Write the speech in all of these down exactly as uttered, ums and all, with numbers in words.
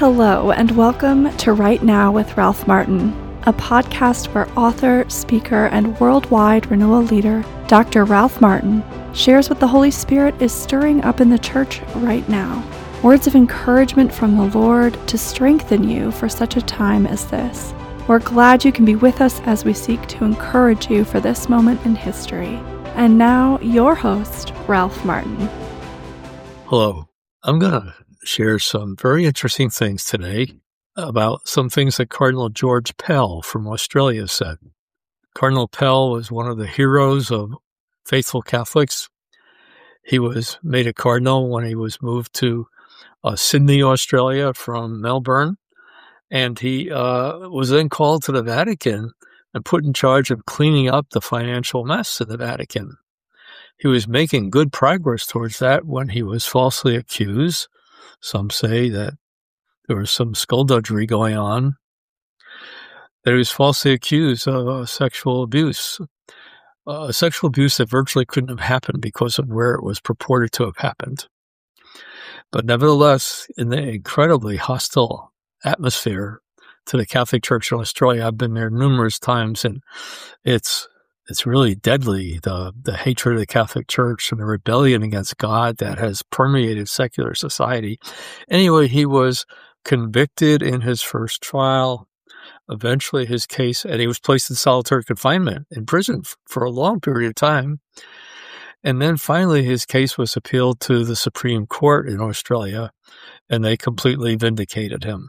Hello, and welcome to Right Now with Ralph Martin, a podcast where author, speaker, and worldwide renewal leader, Doctor Ralph Martin, shares what the Holy Spirit is stirring up in the church right now. Words of encouragement from the Lord to strengthen you for such a time as this. We're glad you can be with us as we seek to encourage you for this moment in history. And now, your host, Ralph Martin. Hello. I'm going to share some very interesting things today about some things that Cardinal George Pell from Australia said. Cardinal Pell was one of the heroes of faithful Catholics. He was made a cardinal when he was moved to uh, Sydney, Australia from Melbourne, and he uh, was then called to the Vatican and put in charge of cleaning up the financial mess in the Vatican. He was making good progress towards that when he was falsely accused. Some say that there was some skullduggery going on, that he was falsely accused of uh, sexual abuse, uh, sexual abuse that virtually couldn't have happened because of where it was purported to have happened. But nevertheless, in the incredibly hostile atmosphere to the Catholic Church in Australia, I've been there numerous times, and it's It's really deadly, the, the hatred of the Catholic Church and the rebellion against God that has permeated secular society. Anyway, he was convicted in his first trial. Eventually, his case, and he was placed in solitary confinement in prison for a long period of time. And then finally, his case was appealed to the Supreme Court in Australia, and they completely vindicated him.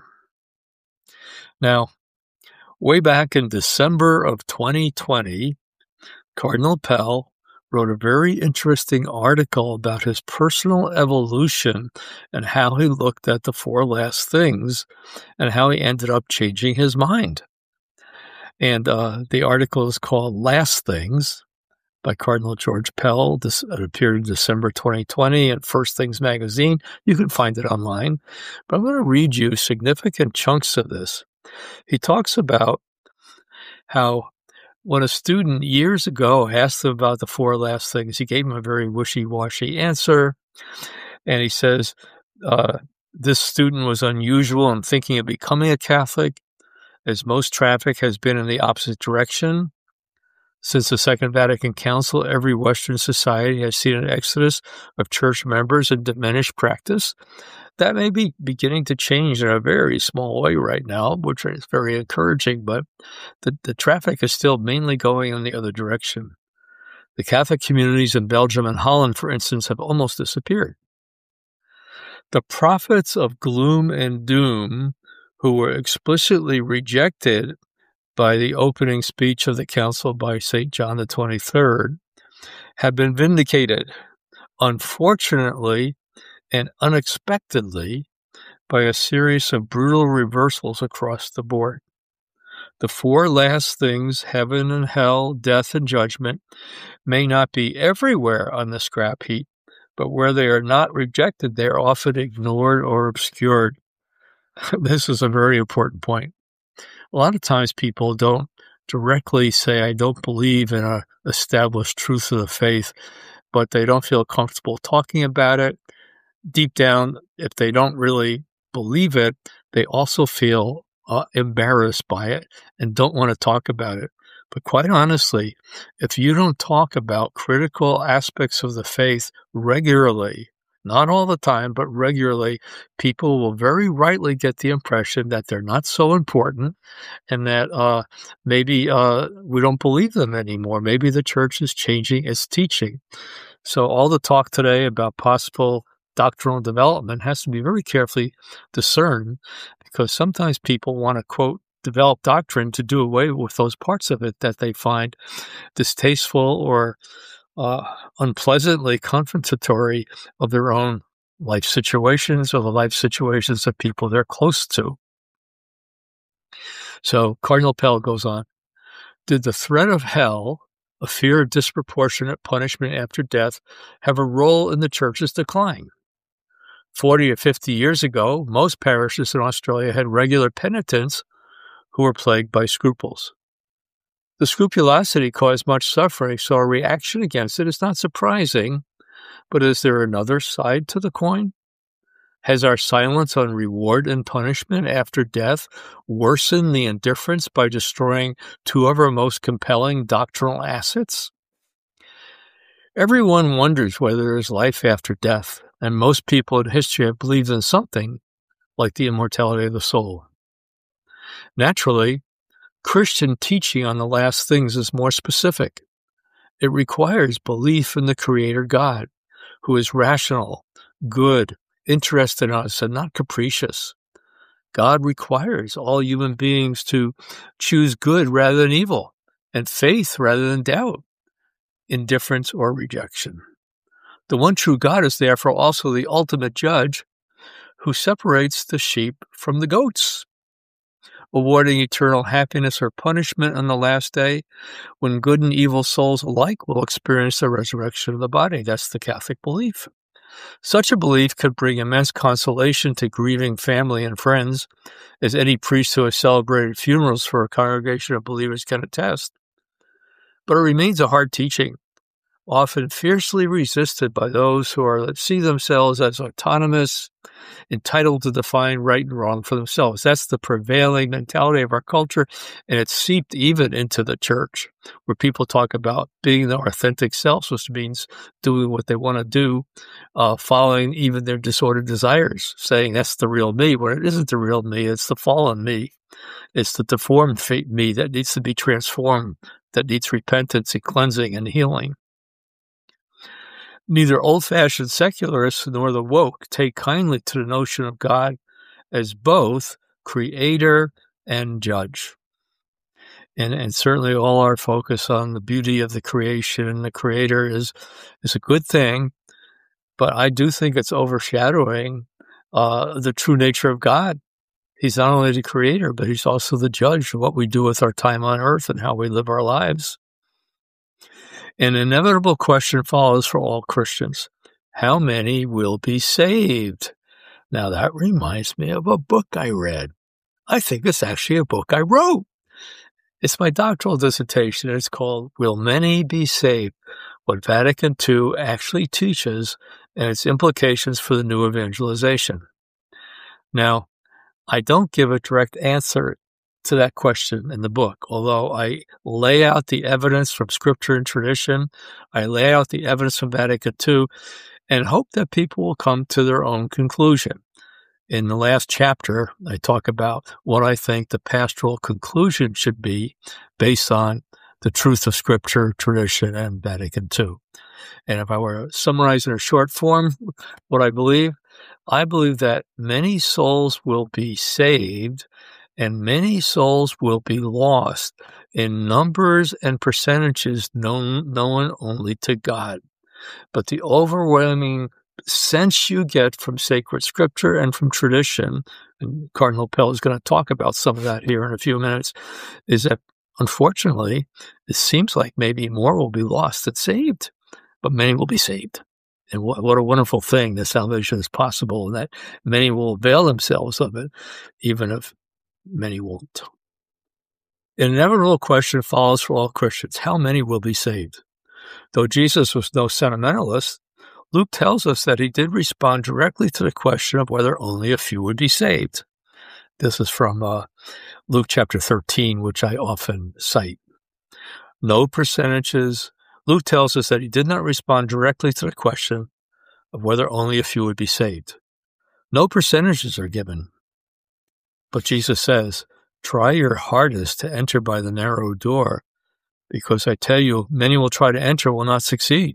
Now, way back in December of twenty twenty, Cardinal Pell wrote a very interesting article about his personal evolution and how he looked at the four last things and how he ended up changing his mind. And uh, the article is called Last Things by Cardinal George Pell. This it appeared in December twenty twenty at First Things magazine. You can find it online. But I'm going to read you significant chunks of this. He talks about how when a student years ago asked him about the four last things, he gave him a very wishy-washy answer. And he says, uh, this student was unusual in thinking of becoming a Catholic, as most traffic has been in the opposite direction. Since the Second Vatican Council, every Western society has seen an exodus of church members and diminished practice. That may be beginning to change in a very small way right now, which is very encouraging, but the, the traffic is still mainly going in the other direction. The Catholic communities in Belgium and Holland, for instance, have almost disappeared. The prophets of gloom and doom, who were explicitly rejected by the opening speech of the council by Saint John the twenty-third, have been vindicated. Unfortunately, and unexpectedly, by a series of brutal reversals across the board. The four last things, heaven and hell, death and judgment, may not be everywhere on the scrap heap, but where they are not rejected, they are often ignored or obscured. This is a very important point. A lot of times people don't directly say, I don't believe in an established truth of the faith, but they don't feel comfortable talking about it. Deep down, if they don't really believe it, they also feel uh, embarrassed by it and don't want to talk about it. But quite honestly, if you don't talk about critical aspects of the faith regularly, not all the time, but regularly, people will very rightly get the impression that they're not so important and that uh, maybe uh, we don't believe them anymore. Maybe the church is changing its teaching. So all the talk today about possible doctrinal development has to be very carefully discerned, because sometimes people want to, quote, develop doctrine to do away with those parts of it that they find distasteful or uh, unpleasantly confrontatory of their own life situations or the life situations of people they're close to. So Cardinal Pell goes on, did the threat of hell, a fear of disproportionate punishment after death, have a role in the church's decline? Forty or fifty years ago, most parishes in Australia had regular penitents who were plagued by scruples. The scrupulosity caused much suffering, so a reaction against it is not surprising. But is there another side to the coin? Has our silence on reward and punishment after death worsened the indifference by destroying two of our most compelling doctrinal assets? Everyone wonders whether there is life after death, and most people in history have believed in something like the immortality of the soul. Naturally, Christian teaching on the last things is more specific. It requires belief in the Creator God, who is rational, good, interested in us, and not capricious. God requires all human beings to choose good rather than evil, and faith rather than doubt, indifference or rejection. The one true God is therefore also the ultimate judge who separates the sheep from the goats, awarding eternal happiness or punishment on the last day when good and evil souls alike will experience the resurrection of the body. That's the Catholic belief. Such a belief could bring immense consolation to grieving family and friends, as any priest who has celebrated funerals for a congregation of believers can attest. But it remains a hard teaching, often fiercely resisted by those who are see themselves as autonomous, entitled to define right and wrong for themselves. That's the prevailing mentality of our culture, and it's seeped even into the church, where people talk about being their authentic selves, which means doing what they want to do, uh, following even their disordered desires, saying that's the real me, when it isn't the real me, it's the fallen me. It's the deformed me that needs to be transformed, that needs repentance and cleansing and healing. Neither old-fashioned secularists nor the woke take kindly to the notion of God as both creator and judge. And, and certainly all our focus on the beauty of the creation and the creator is, is a good thing, but I do think it's overshadowing uh, the true nature of God. He's not only the creator, but he's also the judge of what we do with our time on earth and how we live our lives. An inevitable question follows for all Christians. How many will be saved? Now that reminds me of a book I read. I think it's actually a book I wrote. It's my doctoral dissertation. It's called Will Many Be Saved? What Vatican two actually teaches and its implications for the new evangelization. Now, I don't give a direct answer to that question in the book, although I lay out the evidence from Scripture and tradition, I lay out the evidence from Vatican two, and hope that people will come to their own conclusion. In the last chapter, I talk about what I think the pastoral conclusion should be based on the truth of Scripture, tradition, and Vatican two. And if I were to summarize in a short form what I believe, I believe that many souls will be saved and many souls will be lost in numbers and percentages known, known only to God. But the overwhelming sense you get from sacred scripture and from tradition, and Cardinal Pell is going to talk about some of that here in a few minutes, is that unfortunately, it seems like maybe more will be lost than saved, but many will be saved. And what, what a wonderful thing that salvation is possible and that many will avail themselves of it, even if many won't. An inevitable question follows for all Christians. How many will be saved? Though Jesus was no sentimentalist, Luke tells us that he did respond directly to the question of whether only a few would be saved. This is from uh, Luke chapter thirteen, which I often cite. No percentages. Luke tells us that he did not respond directly to the question of whether only a few would be saved. No percentages are given. But Jesus says, try your hardest to enter by the narrow door, because I tell you, many will try to enter and will not succeed.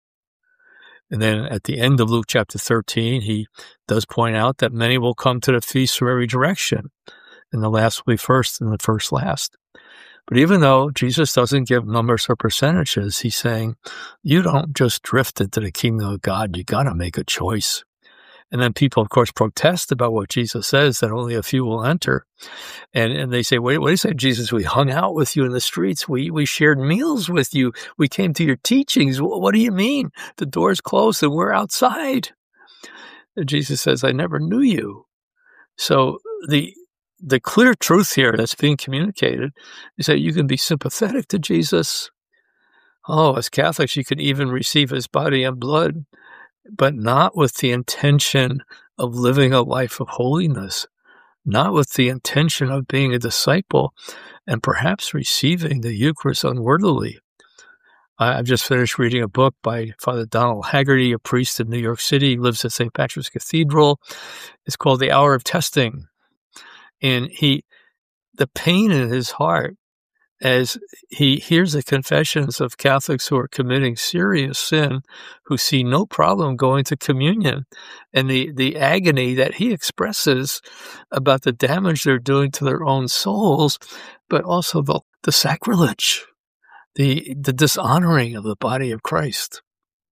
And then at the end of Luke chapter thirteen, he does point out that many will come to the feast from every direction, and the last will be first and the first last. But even though Jesus doesn't give numbers or percentages, he's saying, you don't just drift into the kingdom of God, you got to make a choice. And then people, of course, protest about what Jesus says, that only a few will enter. And and they say, wait, what do you say, Jesus? We hung out with you in the streets. We we shared meals with you. We came to your teachings. What do you mean? The door's closed and we're outside. And Jesus says, I never knew you. So the the clear truth here that's being communicated is that you can be sympathetic to Jesus. Oh, as Catholics, you can even receive his body and blood, but not with the intention of living a life of holiness, not with the intention of being a disciple and perhaps receiving the Eucharist unworthily. I've just finished reading a book by Father Donald Haggerty, a priest in New York City. He lives at Saint Patrick's Cathedral. It's called The Hour of Testing. And he, the pain in his heart as he hears the confessions of Catholics who are committing serious sin, who see no problem going to communion, and the, the agony that he expresses about the damage they're doing to their own souls, but also the, the sacrilege, the, the dishonoring of the body of Christ.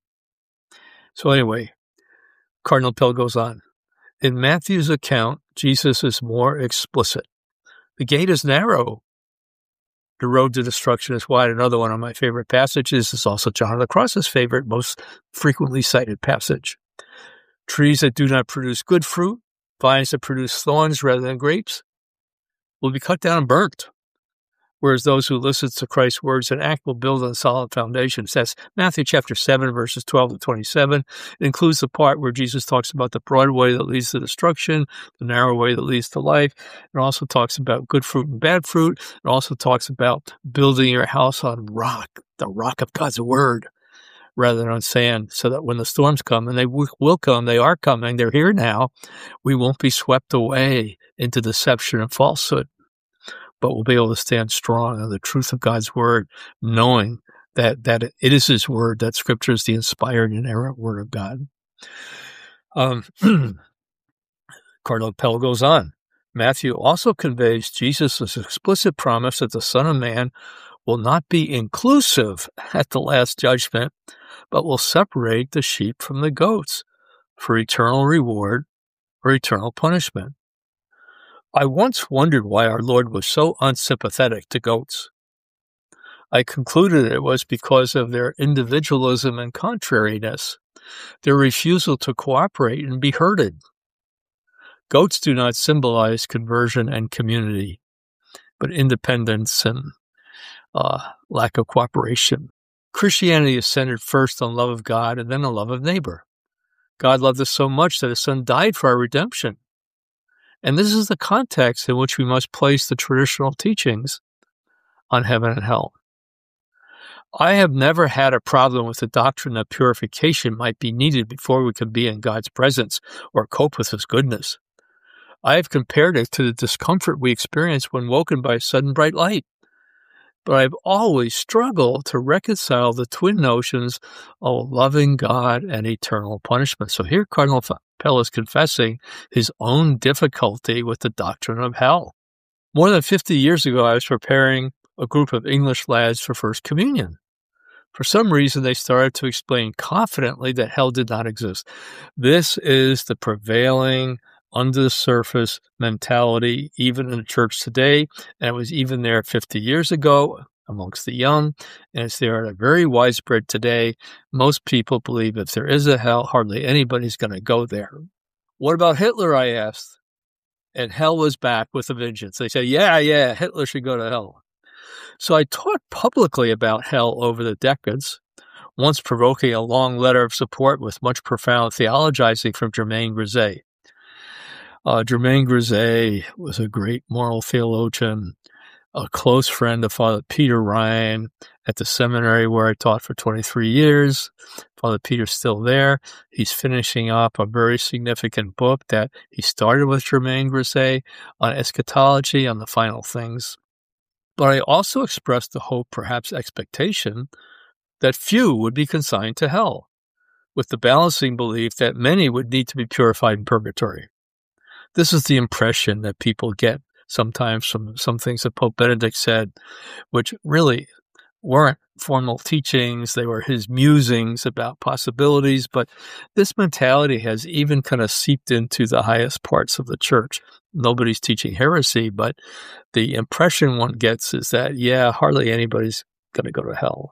So anyway, Cardinal Pell goes on. In Matthew's account, Jesus is more explicit. The gate is narrow. The road to destruction is wide. Another one of my favorite passages is also John of the Cross's favorite, most frequently cited passage. Trees that do not produce good fruit, vines that produce thorns rather than grapes, will be cut down and burnt. Whereas those who listen to Christ's words and act will build on solid foundations. That's Matthew chapter seven, verses twelve to twenty-seven. It includes the part where Jesus talks about the broad way that leads to destruction, the narrow way that leads to life. It also talks about good fruit and bad fruit. It also talks about building your house on rock, the rock of God's word, rather than on sand, so that when the storms come, and they will come, they are coming, they're here now, we won't be swept away into deception and falsehood, but we'll be able to stand strong on the truth of God's word, knowing that, that it is his word, that scripture is the inspired and inerrant word of God. Um, Cardinal Pell goes on. Matthew also conveys Jesus' explicit promise that the Son of Man will not be inclusive at the last judgment, but will separate the sheep from the goats for eternal reward or eternal punishment. I once wondered why our Lord was so unsympathetic to goats. I concluded it was because of their individualism and contrariness, their refusal to cooperate and be herded. Goats do not symbolize conversion and community, but independence and uh, lack of cooperation. Christianity is centered first on love of God and then on love of neighbor. God loved us so much that his Son died for our redemption. And this is the context in which we must place the traditional teachings on heaven and hell. I have never had a problem with the doctrine that purification might be needed before we can be in God's presence or cope with his goodness. I have compared it to the discomfort we experience when woken by a sudden bright light. But I've always struggled to reconcile the twin notions of loving God and eternal punishment. So here Cardinal Pell is confessing his own difficulty with the doctrine of hell. More than fifty years ago, I was preparing a group of English lads for First Communion. For some reason, they started to explain confidently that hell did not exist. This is the prevailing under the surface mentality, even in the church today, and it was even there fifty years ago amongst the young, and it's there very widespread today. Most people believe if there is a hell, hardly anybody's going to go there. What about Hitler, I asked? And hell was back with a vengeance. They said, yeah, yeah, Hitler should go to hell. So I taught publicly about hell over the decades, once provoking a long letter of support with much profound theologizing from Germain Grisey. Uh, Germain Grisey was a great moral theologian, a close friend of Father Peter Ryan at the seminary where I taught for twenty-three years. Father Peter's still there. He's finishing up a very significant book that he started with Germain Grisey on eschatology, on the final things. But I also expressed the hope, perhaps expectation, that few would be consigned to hell, with the balancing belief that many would need to be purified in purgatory. This is the impression that people get sometimes from some things that Pope Benedict said, which really weren't formal teachings. They were his musings about possibilities, but this mentality has even kind of seeped into the highest parts of the church. Nobody's teaching heresy, but the impression one gets is that, yeah, hardly anybody's going to go to hell.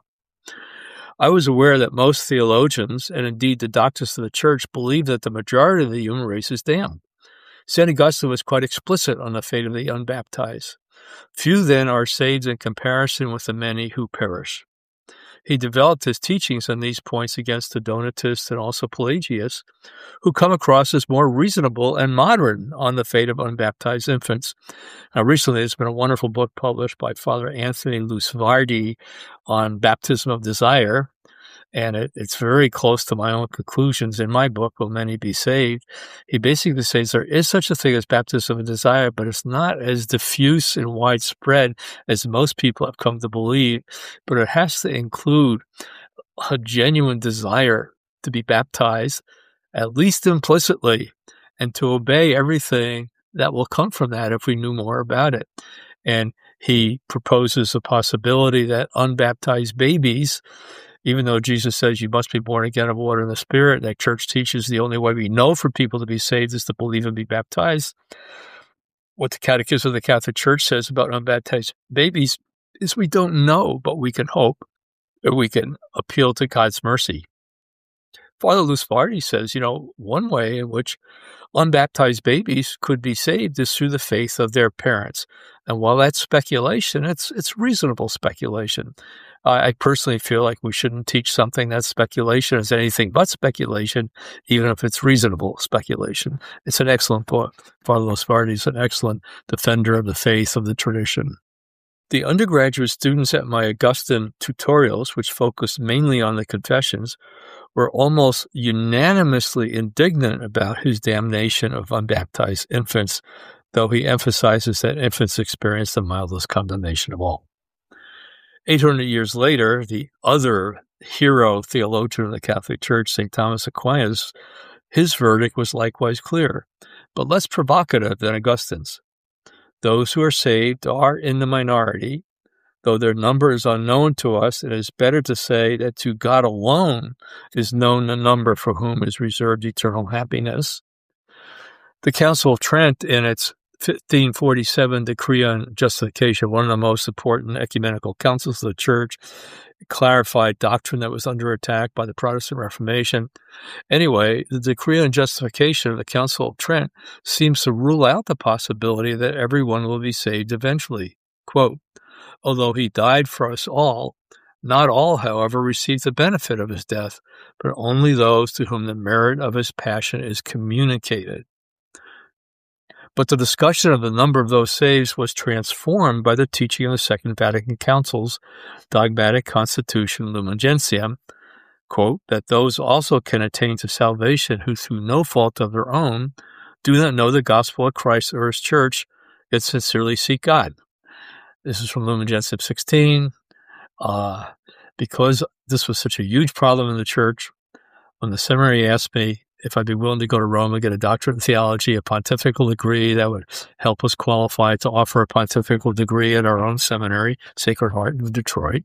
I was aware that most theologians, and indeed the doctors of the church, believe that the majority of the human race is damned. Saint Augustine was quite explicit on the fate of the unbaptized. Few then are saved in comparison with the many who perish. He developed his teachings on these points against the Donatists and also Pelagius, who come across as more reasonable and modern on the fate of unbaptized infants. Now, recently, there's been a wonderful book published by Father Anthony Lusvardi on baptism of desire, and it, it's very close to my own conclusions in my book, Will Many Be Saved? He basically says there is such a thing as baptism of desire, but it's not as diffuse and widespread as most people have come to believe, but it has to include a genuine desire to be baptized, at least implicitly, and to obey everything that will come from that if we knew more about it. And he proposes a possibility that unbaptized babies, even though Jesus says you must be born again of water and the Spirit, that church teaches the only way we know for people to be saved is to believe and be baptized. What the Catechism of the Catholic Church says about unbaptized babies is we don't know, but we can hope, or we can appeal to God's mercy. Father Lusvardi says, you know, one way in which unbaptized babies could be saved is through the faith of their parents. And while that's speculation, it's it's reasonable speculation. I personally feel like we shouldn't teach something that's speculation as anything but speculation, even if it's reasonable speculation. It's an excellent book. Father Lusvardi is an excellent defender of the faith of the tradition. The undergraduate students at my Augustine tutorials, which focused mainly on the confessions, were almost unanimously indignant about his damnation of unbaptized infants, though he emphasizes that infants experience the mildest condemnation of all. eight hundred years later, the other hero theologian of the Catholic Church, Saint Thomas Aquinas, his verdict was likewise clear, but less provocative than Augustine's. Those who are saved are in the minority. Though their number is unknown to us, it is better to say that to God alone is known the number for whom is reserved eternal happiness. The Council of Trent, in its fifteen forty-seven Decree on Justification, one of the most important ecumenical councils of the Church, clarified doctrine that was under attack by the Protestant Reformation. Anyway, the Decree on Justification of the Council of Trent seems to rule out the possibility that everyone will be saved eventually. Quote, although he died for us all, not all, however, received the benefit of his death, but only those to whom the merit of his passion is communicated. But the discussion of the number of those saved was transformed by the teaching of the Second Vatican Council's dogmatic constitution, Lumen Gentium, quote, that those also can attain to salvation who, through no fault of their own, do not know the gospel of Christ or his church, yet sincerely seek God. This is from Lumen Gentium sixteen. Uh, because this was such a huge problem in the church, when the seminary asked me if I'd be willing to go to Rome and get a doctorate in theology, a pontifical degree that would help us qualify to offer a pontifical degree at our own seminary, Sacred Heart of Detroit,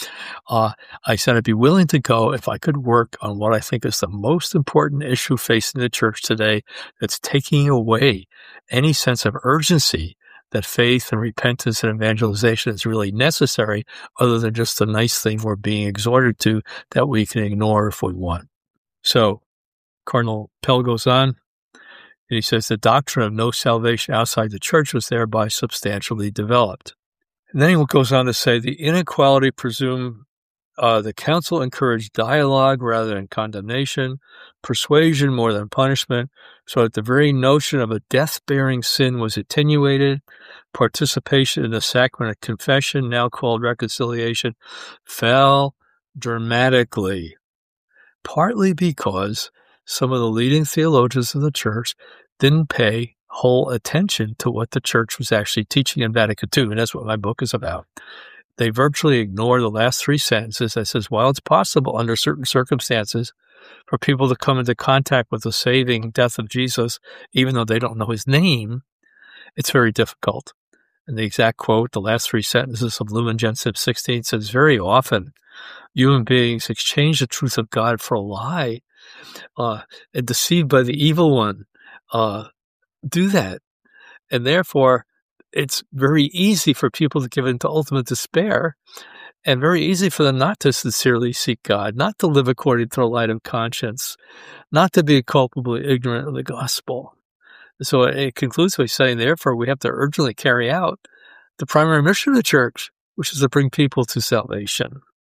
uh, I said I'd be willing to go if I could work on what I think is the most important issue facing the church today, that's taking away any sense of urgency that faith and repentance and evangelization is really necessary, other than just a nice thing we're being exhorted to that we can ignore if we want. So Cardinal Pell goes on, and he says the doctrine of no salvation outside the church was thereby substantially developed. And then he goes on to say the inequality presumed uh, the council encouraged dialogue rather than condemnation, persuasion more than punishment, so that the very notion of a death-bearing sin was attenuated. Participation in the sacrament of confession, now called reconciliation, fell dramatically, partly because some of the leading theologians of the church didn't pay whole attention to what the church was actually teaching in Vatican Two, and that's what my book is about. They virtually ignore the last three sentences that says, while it's possible under certain circumstances for people to come into contact with the saving death of Jesus, even though they don't know his name, it's very difficult. And the exact quote, the last three sentences of Lumen Gentium sixteen says, very often human beings exchange the truth of God for a lie, uh, and deceived by the evil one, uh, do that. And therefore, it's very easy for people to give into ultimate despair, and very easy for them not to sincerely seek God, not to live according to the light of conscience, not to be culpably ignorant of the gospel. So it concludes by saying, therefore, we have to urgently carry out the primary mission of the church, which is to bring people to salvation.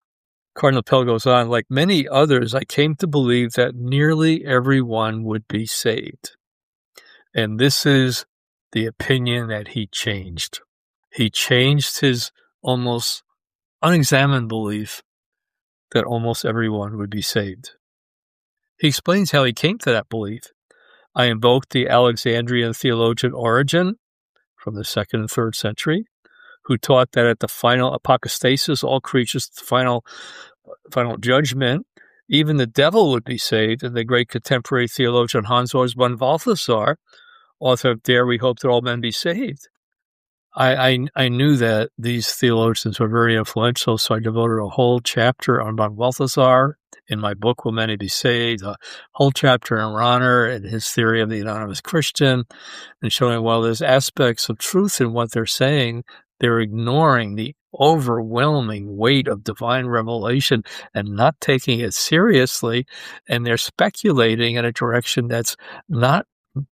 Cardinal Pell goes on, like many others, I came to believe that nearly everyone would be saved. And this is the opinion that he changed. He changed his almost unexamined belief that almost everyone would be saved. He explains how he came to that belief. I invoked the Alexandrian theologian Origen from the second and third century, who taught that at the final apocastasis, all creatures, the final, final judgment, even the devil would be saved. And the great contemporary theologian Hans Urs von Balthasar, author of Dare We Hope That All Men Be Saved. I, I, I knew that these theologians were very influential, so I devoted a whole chapter on von Balthasar in my book, Will Many Be Saved, a whole chapter on Rahner and his theory of the anonymous Christian, and showing, well, there's aspects of truth in what they're saying. They're ignoring the overwhelming weight of divine revelation and not taking it seriously, and they're speculating in a direction that's not,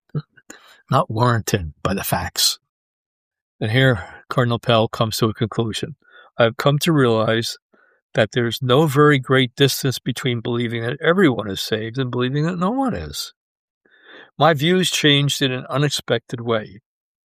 not warranted by the facts. And here, Cardinal Pell comes to a conclusion. I've come to realize that there's no very great distance between believing that everyone is saved and believing that no one is. My views changed in an unexpected way.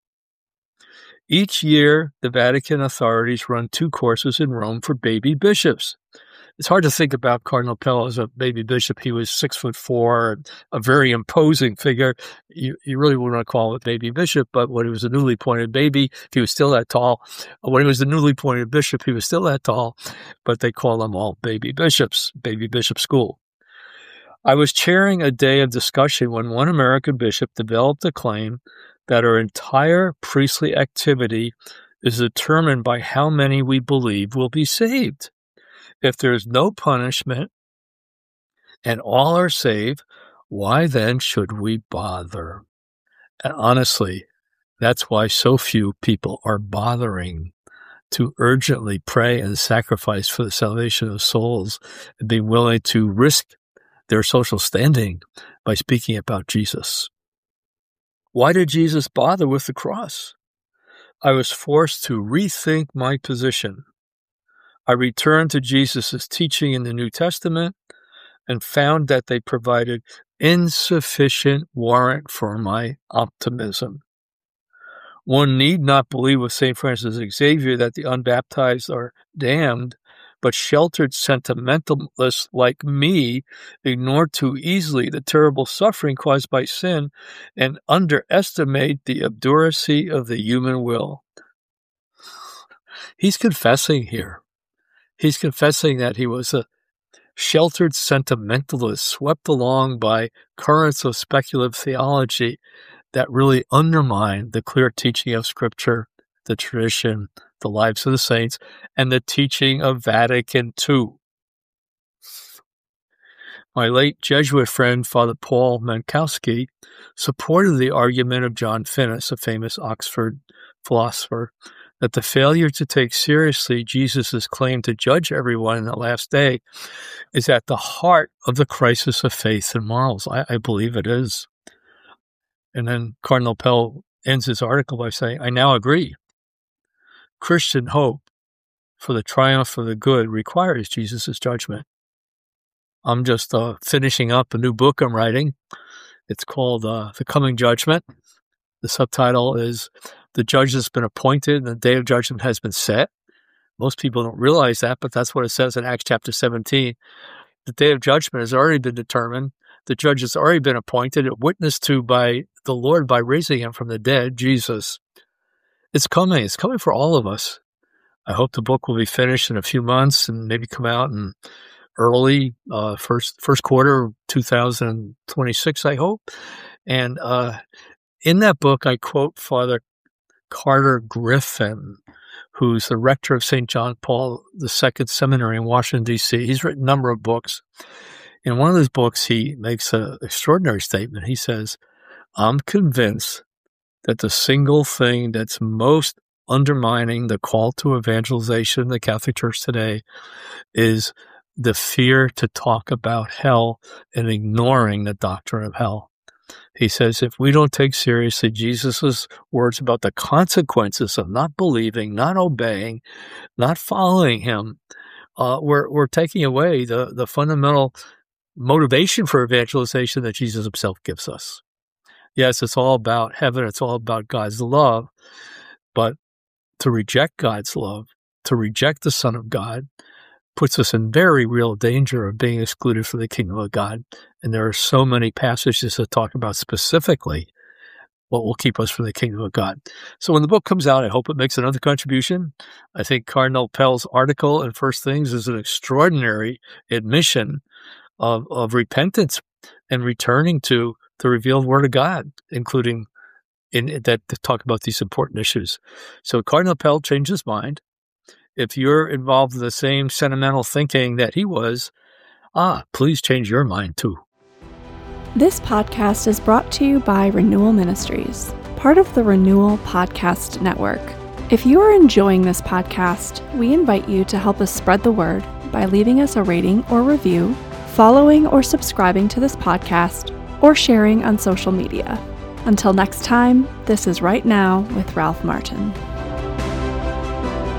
Each year, the Vatican authorities run two courses in Rome for baby bishops. It's hard to think about Cardinal Pell as a baby bishop. He was six foot four, a very imposing figure. You, you really wouldn't want to call him a baby bishop, but when he was a newly appointed baby, he was still that tall. When he was the newly appointed bishop, he was still that tall, but they call them all baby bishops, baby bishop school. I was chairing a day of discussion when one American bishop developed a claim that our entire priestly activity is determined by how many we believe will be saved. If there's no punishment and all are saved, why then should we bother? And honestly, that's why so few people are bothering to urgently pray and sacrifice for the salvation of souls and be willing to risk their social standing by speaking about Jesus. Why did Jesus bother with the cross? I was forced to rethink my position. I returned to Jesus' teaching in the New Testament and found that they provided insufficient warrant for my optimism. One need not believe with Saint Francis Xavier that the unbaptized are damned, but sheltered sentimentalists like me ignore too easily the terrible suffering caused by sin and underestimate the obduracy of the human will. He's confessing here. He's confessing that he was a sheltered sentimentalist swept along by currents of speculative theology that really undermined the clear teaching of Scripture, the tradition, the lives of the saints, and the teaching of Vatican Two. My late Jesuit friend, Father Paul Mankowski, supported the argument of John Finnis, a famous Oxford philosopher, that the failure to take seriously Jesus' claim to judge everyone in the last day is at the heart of the crisis of faith and morals. I, I believe it is. And then Cardinal Pell ends his article by saying, I now agree. Christian hope for the triumph of the good requires Jesus' judgment. I'm just uh, finishing up a new book I'm writing. It's called uh, The Coming Judgment. The subtitle is The Judge Has Been Appointed and the Day of Judgment Has Been Set. Most people don't realize that, but that's what it says in Acts chapter seventeen. The Day of Judgment has already been determined. The Judge has already been appointed and witnessed to by the Lord by raising him from the dead, Jesus. It's coming. It's coming for all of us. I hope the book will be finished in a few months and maybe come out in early uh, first first quarter of two thousand twenty-six, I hope. And uh, in that book, I quote Father Carter Griffin, who's the rector of Saint John Paul the Second Seminary in Washington, D C He's written a number of books. In one of his books, he makes an extraordinary statement. He says, I'm convinced that the single thing that's most undermining the call to evangelization in the Catholic Church today is the fear to talk about hell and ignoring the doctrine of hell. He says, if we don't take seriously Jesus' words about the consequences of not believing, not obeying, not following him, uh, we're we're taking away the the fundamental motivation for evangelization that Jesus himself gives us. Yes, it's all about heaven. It's all about God's love. But to reject God's love, to reject the Son of God, puts us in very real danger of being excluded from the kingdom of God. And there are so many passages that talk about specifically what will keep us from the kingdom of God. So when the book comes out, I hope it makes another contribution. I think Cardinal Pell's article in First Things is an extraordinary admission of, of repentance and returning to the revealed Word of God, including in that to talk about these important issues. So Cardinal Pell changed his mind. If you're involved in the same sentimental thinking that he was, ah, please change your mind too. This podcast is brought to you by Renewal Ministries, part of the Renewal Podcast Network. If you are enjoying this podcast, we invite you to help us spread the word by leaving us a rating or review, following or subscribing to this podcast, or sharing on social media. Until next time, this is Right Now with Ralph Martin.